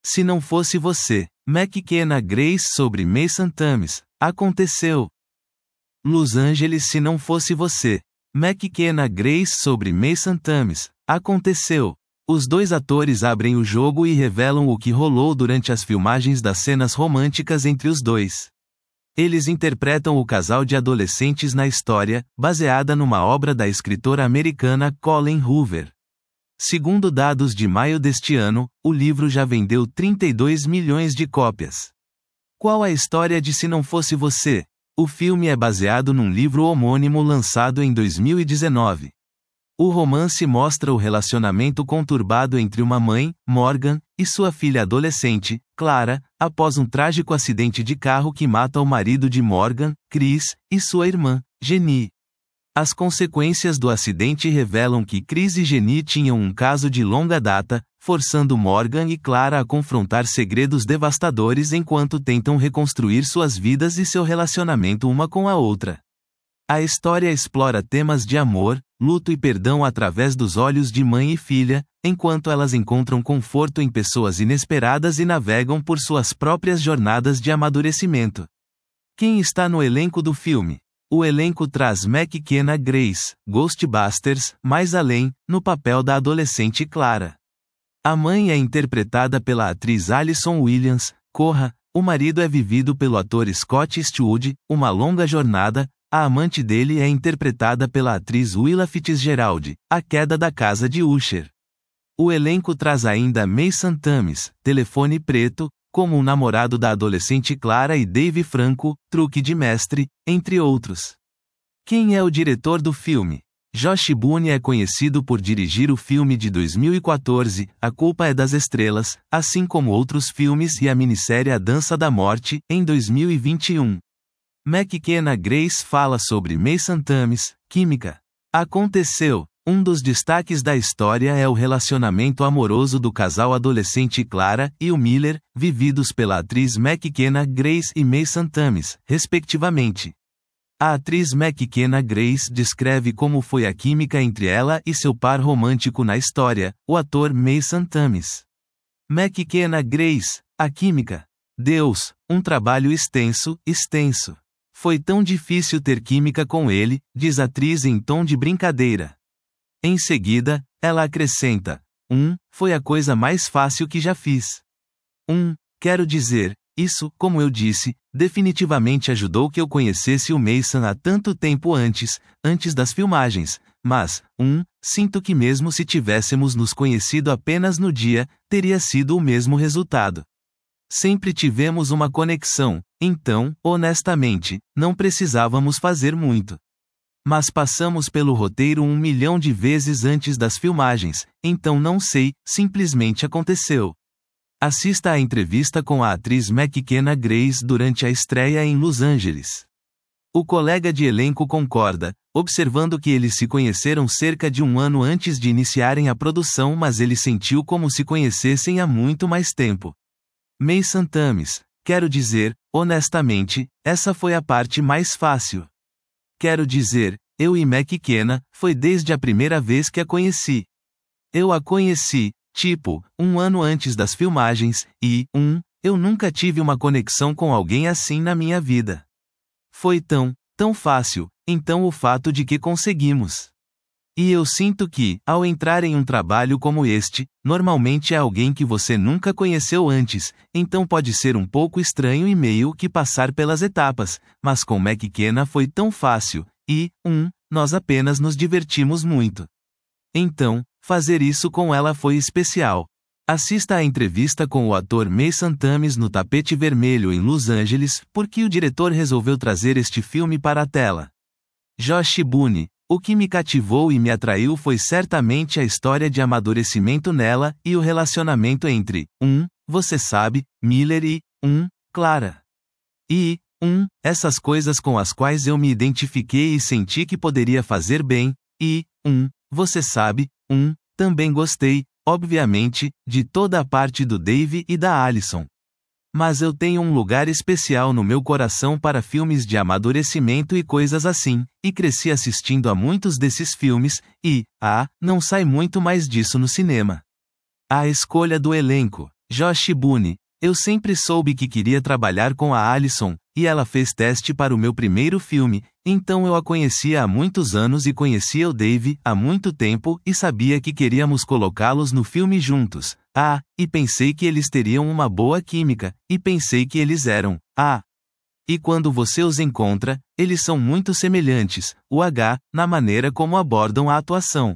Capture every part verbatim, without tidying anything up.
Se não fosse você. McKenna Grace sobre Mason Thames. Aconteceu. Los Angeles. Se não fosse você. McKenna Grace sobre Mason Thames. Aconteceu. Os dois atores abrem o jogo e revelam o que rolou durante as filmagens das cenas românticas entre os dois. Eles interpretam o casal de adolescentes na história, baseada numa obra da escritora americana Colleen Hoover. Segundo dados de maio deste ano, o livro já vendeu trinta e dois milhões de cópias. Qual a história de Se Não Fosse Você? O filme é baseado num livro homônimo lançado em dois mil e dezenove. O romance mostra o relacionamento conturbado entre uma mãe, Morgan, e sua filha adolescente, Clara, após um trágico acidente de carro que mata o marido de Morgan, Chris, e sua irmã, Jenny. As consequências do acidente revelam que Chris e Jenny tinham um caso de longa data, forçando Morgan e Clara a confrontar segredos devastadores enquanto tentam reconstruir suas vidas e seu relacionamento uma com a outra. A história explora temas de amor, luto e perdão através dos olhos de mãe e filha, enquanto elas encontram conforto em pessoas inesperadas e navegam por suas próprias jornadas de amadurecimento. Quem está no elenco do filme? O elenco traz McKenna Grace, Ghostbusters, Mais Além, no papel da adolescente Clara. A mãe é interpretada pela atriz Alison Williams, Corra, o marido é vivido pelo ator Scott Eastwood, Uma Longa Jornada. A amante dele é interpretada pela atriz Willa Fitzgerald, A Queda da Casa de Usher. O elenco traz ainda Mason Thames, Telefone Preto, como o namorado da adolescente Clara e Dave Franco, Truque de Mestre, entre outros. Quem é o diretor do filme? Josh Boone é conhecido por dirigir o filme de dois mil e quatorze, A Culpa é das Estrelas, assim como outros filmes e a minissérie A Dança da Morte, em dois mil e vinte e um. McKenna Grace fala sobre Mason Thames, Química. Aconteceu. Um dos destaques da história é o relacionamento amoroso do casal adolescente Clara e o Miller, vividos pela atriz McKenna Grace e Mason Thames, respectivamente. A atriz McKenna Grace descreve como foi a química entre ela e seu par romântico na história, o ator Mason Thames. McKenna Grace, a química. Deus, um trabalho extenso, extenso. Foi tão difícil ter química com ele, diz a atriz em tom de brincadeira. Em seguida, ela acrescenta: um, foi a coisa mais fácil que já fiz. Um, quero dizer, isso, como eu disse, definitivamente ajudou que eu conhecesse o Mason há tanto tempo antes, antes das filmagens, mas, um, sinto que mesmo se tivéssemos nos conhecido apenas no dia, teria sido o mesmo resultado. Sempre tivemos uma conexão, então, honestamente, não precisávamos fazer muito. Mas passamos pelo roteiro um milhão de vezes antes das filmagens, então não sei, simplesmente aconteceu. Assista à entrevista com a atriz McKenna Grace durante a estreia em Los Angeles. O colega de elenco concorda, observando que eles se conheceram cerca de um ano antes de iniciarem a produção, mas ele sentiu como se conhecessem há muito mais tempo. Mason Thames, quero dizer, honestamente, essa foi a parte mais fácil. Quero dizer, eu e McKenna, foi desde a primeira vez que a conheci. Eu a conheci, tipo, um ano antes das filmagens, e, um, eu nunca tive uma conexão com alguém assim na minha vida. Foi tão, tão fácil, então o fato de que conseguimos. E eu sinto que, ao entrar em um trabalho como este, normalmente é alguém que você nunca conheceu antes, então pode ser um pouco estranho e meio que passar pelas etapas, mas com McKenna foi tão fácil, e, um, nós apenas nos divertimos muito. Então, fazer isso com ela foi especial. Assista à entrevista com o ator Mason Thames no tapete vermelho em Los Angeles, porque o diretor resolveu trazer este filme para a tela. Josh Boone. O que me cativou e me atraiu foi certamente a história de amadurecimento nela e o relacionamento entre, um, você sabe, Miller e, um, Clara. E, um, essas coisas com as quais eu me identifiquei e senti que poderia fazer bem, e, um, você sabe, um, também gostei, obviamente, de toda a parte do Dave e da Alison. Mas eu tenho um lugar especial no meu coração para filmes de amadurecimento e coisas assim, e cresci assistindo a muitos desses filmes, e, ah, não sai muito mais disso no cinema. A escolha do elenco. Josh Boone, eu sempre soube que queria trabalhar com a Alison, e ela fez teste para o meu primeiro filme, então eu a conhecia há muitos anos e conhecia o Dave há muito tempo e sabia que queríamos colocá-los no filme juntos. Ah, e pensei que eles teriam uma boa química, e pensei que eles eram. Ah. E quando você os encontra, eles são muito semelhantes, o H, na maneira como abordam a atuação.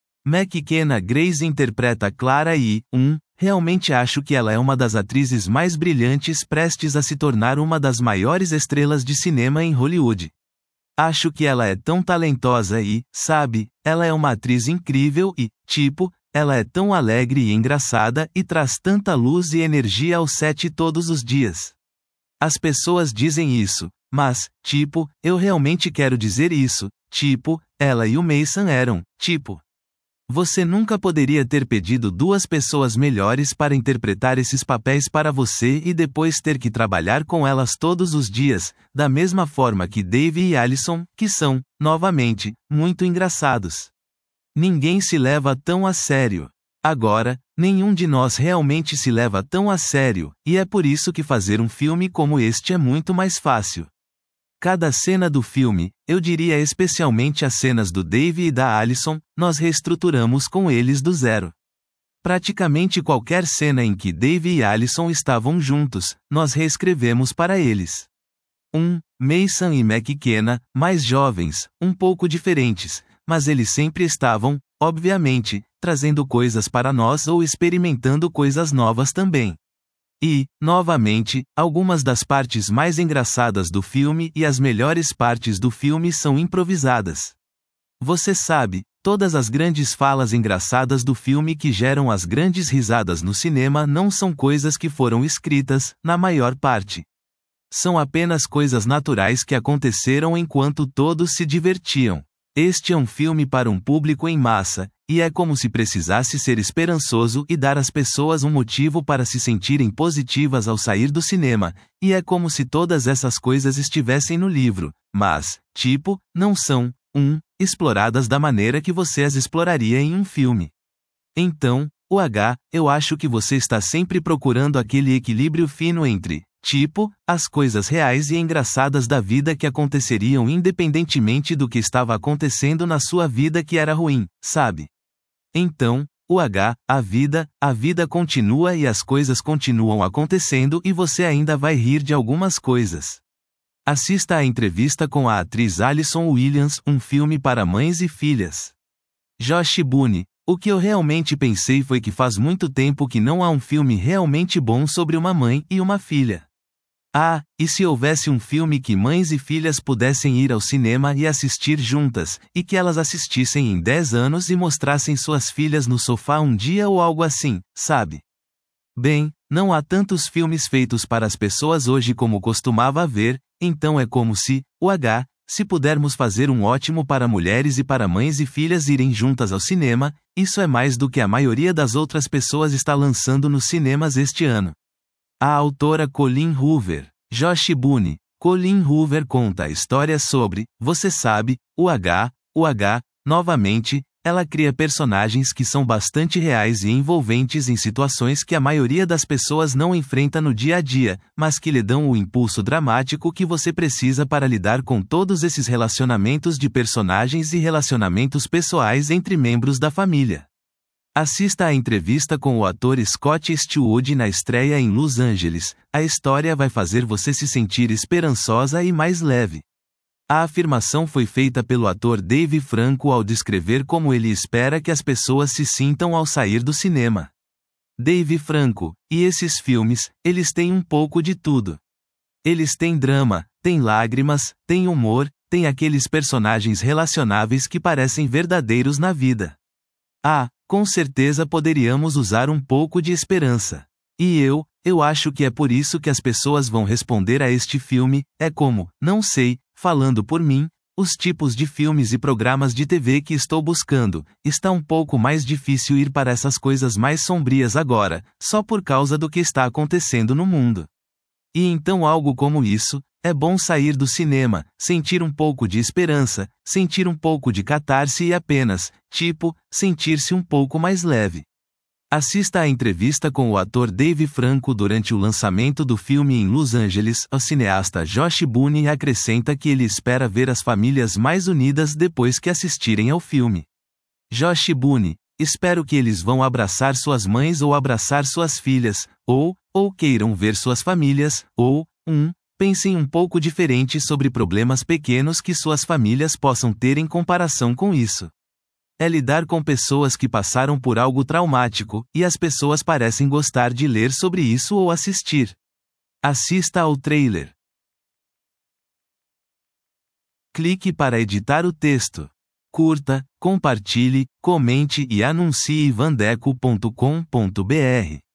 McKenna Grace interpreta Clara e, um, realmente acho que ela é uma das atrizes mais brilhantes prestes a se tornar uma das maiores estrelas de cinema em Hollywood. Acho que ela é tão talentosa e, sabe, ela é uma atriz incrível e, tipo, ela é tão alegre e engraçada e traz tanta luz e energia ao set todos os dias. As pessoas dizem isso, mas, tipo, eu realmente quero dizer isso, tipo, ela e o Mason eram, tipo. Você nunca poderia ter pedido duas pessoas melhores para interpretar esses papéis para você e depois ter que trabalhar com elas todos os dias, da mesma forma que Dave e Alison, que são, novamente, muito engraçados. Ninguém se leva tão a sério. Agora, nenhum de nós realmente se leva tão a sério, e é por isso que fazer um filme como este é muito mais fácil. Cada cena do filme, eu diria especialmente as cenas do Dave e da Alison, nós reestruturamos com eles do zero. Praticamente qualquer cena em que Dave e Alison estavam juntos, nós reescrevemos para eles. um. Mason e McKenna, mais jovens, um pouco diferentes, mas eles sempre estavam, obviamente, trazendo coisas para nós ou experimentando coisas novas também. E, novamente, algumas das partes mais engraçadas do filme e as melhores partes do filme são improvisadas. Você sabe, todas as grandes falas engraçadas do filme que geram as grandes risadas no cinema não são coisas que foram escritas, na maior parte. São apenas coisas naturais que aconteceram enquanto todos se divertiam. Este é um filme para um público em massa, e é como se precisasse ser esperançoso e dar às pessoas um motivo para se sentirem positivas ao sair do cinema, e é como se todas essas coisas estivessem no livro, mas, tipo, não são, um, exploradas da maneira que você as exploraria em um filme. Então, o H, eu acho que você está sempre procurando aquele equilíbrio fino entre, tipo, as coisas reais e engraçadas da vida que aconteceriam independentemente do que estava acontecendo na sua vida que era ruim, sabe? Então, o H, a vida, a vida continua e as coisas continuam acontecendo e você ainda vai rir de algumas coisas. Assista à entrevista com a atriz Alison Williams, um filme para mães e filhas. Josh Boone, o que eu realmente pensei foi que faz muito tempo que não há um filme realmente bom sobre uma mãe e uma filha. Ah, e se houvesse um filme que mães e filhas pudessem ir ao cinema e assistir juntas, e que elas assistissem em dez anos e mostrassem suas filhas no sofá um dia ou algo assim, sabe? Bem, não há tantos filmes feitos para as pessoas hoje como costumava haver, então é como se, o H, se pudermos fazer um ótimo para mulheres e para mães e filhas irem juntas ao cinema, isso é mais do que a maioria das outras pessoas está lançando nos cinemas este ano. A autora Colleen Hoover, Josh Boone, Colleen Hoover conta a história sobre, você sabe, o H, o H, novamente, ela cria personagens que são bastante reais e envolventes em situações que a maioria das pessoas não enfrenta no dia a dia, mas que lhe dão o impulso dramático que você precisa para lidar com todos esses relacionamentos de personagens e relacionamentos pessoais entre membros da família. Assista à entrevista com o ator Scott Eastwood na estreia em Los Angeles. A história vai fazer você se sentir esperançosa e mais leve. A afirmação foi feita pelo ator Dave Franco ao descrever como ele espera que as pessoas se sintam ao sair do cinema. Dave Franco, e esses filmes, eles têm um pouco de tudo. Eles têm drama, têm lágrimas, têm humor, têm aqueles personagens relacionáveis que parecem verdadeiros na vida. Ah, com certeza poderíamos usar um pouco de esperança. E eu, eu acho que é por isso que as pessoas vão responder a este filme, é como, não sei, falando por mim, os tipos de filmes e programas de T V que estou buscando, está um pouco mais difícil ir para essas coisas mais sombrias agora, só por causa do que está acontecendo no mundo. E então algo como isso, é bom sair do cinema, sentir um pouco de esperança, sentir um pouco de catarse e apenas, tipo, sentir-se um pouco mais leve. Assista à entrevista com o ator Dave Franco durante o lançamento do filme em Los Angeles. O cineasta Josh Boone acrescenta que ele espera ver as famílias mais unidas depois que assistirem ao filme. Josh Boone: espero que eles vão abraçar suas mães ou abraçar suas filhas, ou, ou queiram ver suas famílias, ou, um, pensem um pouco diferente sobre problemas pequenos que suas famílias possam ter em comparação com isso. É lidar com pessoas que passaram por algo traumático, e as pessoas parecem gostar de ler sobre isso ou assistir. Assista ao trailer. Clique para editar o texto. Curta, compartilhe, comente e anuncie vandeco ponto com ponto br.